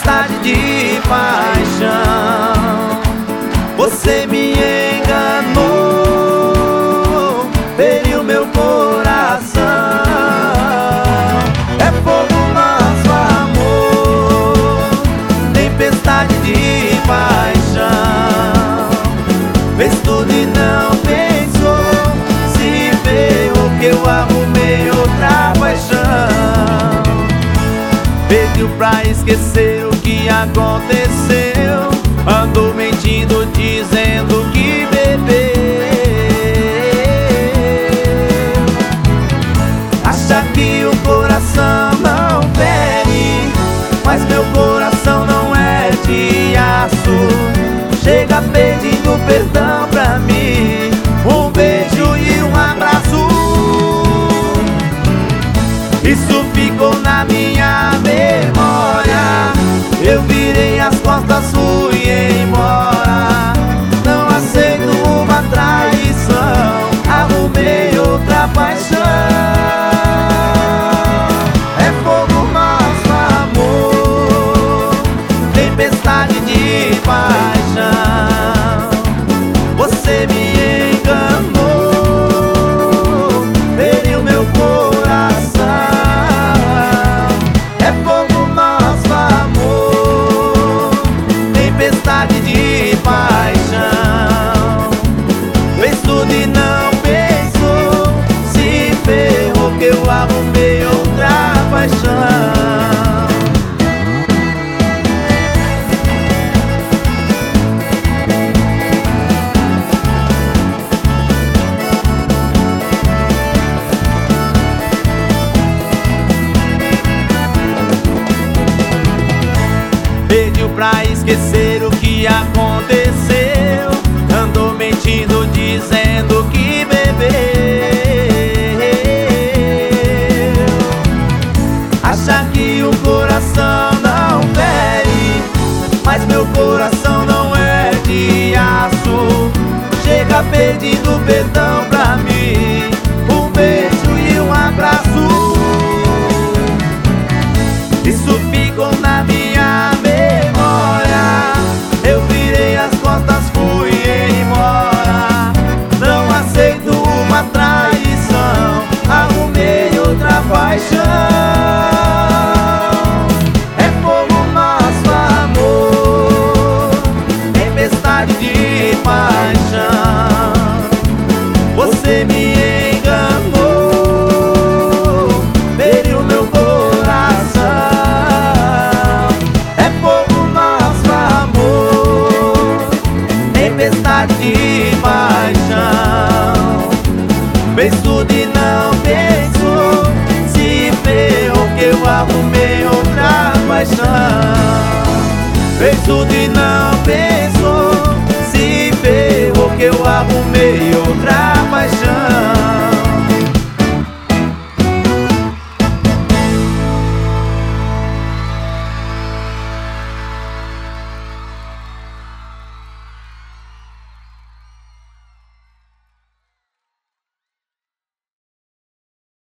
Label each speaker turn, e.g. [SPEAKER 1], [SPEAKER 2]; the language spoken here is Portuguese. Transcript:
[SPEAKER 1] tempestade de paixão. Você me enganou, feriu meu coração. É fogo nosso amor, tempestade de paixão. Fez tudo e não pensou, se ferrou que eu arrumei outra paixão. Pediu pra esquecer o que aconteceu, andou mentindo dizendo que bebeu. Acha que o coração não fere, mas meu coração não é de aço. Chega pedindo perdão pra mim, um beijo e um abraço. Isso ficou na minha memória, eu virei as costas, fui embora. Não aceito uma traição, arrumei outra paixão. É fogo nosso amor, tempestade de paixão. Você me enganou, feriu meu coração. É fogo nosso amor, tempestade de paixão. Fez tudo e não pensou, se ferrou que eu arrumei outra paixão. Pediu pra esquecer o que aconteceu, andou mentindo dizendo que bebeu. Acha que o coração não fere, mas meu coração não é de aço. Chega pedindo perdão pra mim, um beijo e um abraço. Isso ficou na minha memória, eu virei as costas, fui embora. Não aceito uma traição, arrumei outra paixão. É fogo nosso amor, tempestade de paixão. Você me enganou, feriu meu coração. É fogo nosso amor, tempestade de paixão. Fez tudo e não pensou, se ferrou que eu arrumei outra paixão. Fez tudo e não pensou, se ferrou que eu arrumei outra